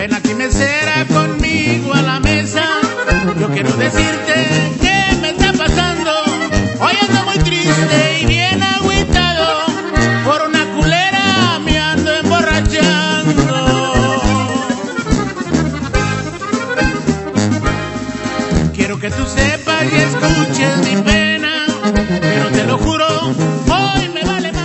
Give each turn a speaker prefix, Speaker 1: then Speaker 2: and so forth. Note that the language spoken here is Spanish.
Speaker 1: Ven aquí mesera conmigo a la mesa. Yo quiero decirte qué me está pasando. Hoy ando muy triste y bien agüitado. Por una culera me ando emborrachando. Quiero que tú sepas y escuches mi pena, pero te lo juro, hoy me vale.